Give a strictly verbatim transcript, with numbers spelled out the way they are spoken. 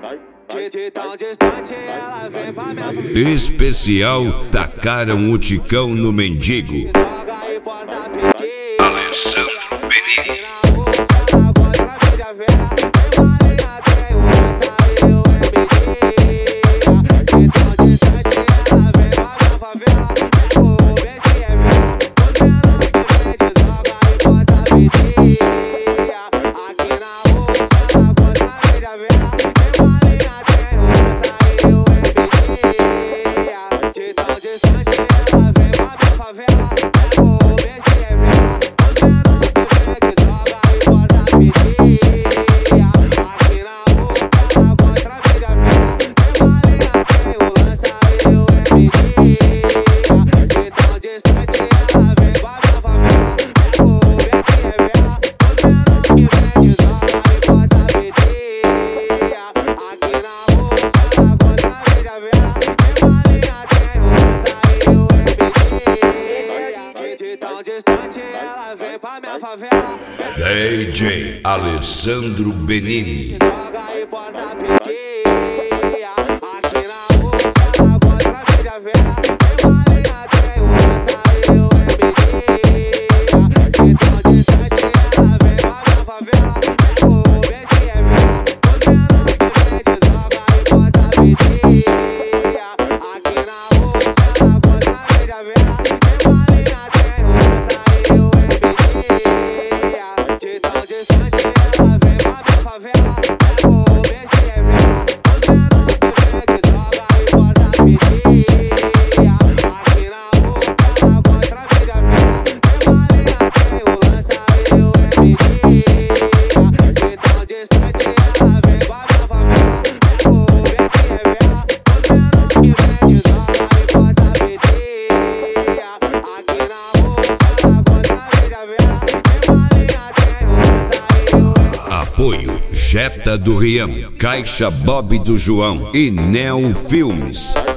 De tão distante ela vem pra minha família. Especial tacaram o ticão no mendigo. Droga e porta pedir. Alessandro Benini. Ela vem pra minha favela. D J Alessandro Benini. Droga e porta pedir. Aqui na rua ela gosta de favela. Tem malinha, tem o lança e o M D. De tão distante ela vem pra minha favela. Vou ver se é verdade. Os menores que vende droga e porta pedir. Aqui na rua ela gosta de favela. Tem malinha, tem o lança e o M D. De tão distante ela vem pra minha favela. Vou ver se é verdade. Os menores que vende droga e porta pedir. Aqui na rua ela gosta de favela. Tem malinha, tem o lança e o M D. De tão distante ela vem pra minha favela. Vou ver se é verdade. Os menores que vende droga e porta pedir. Aqui na rua ela gosta de favela. Tem malinha, tem o lança e o M D. Apoio Jetta do Rião, Caixa Bob do João e Neo Filmes.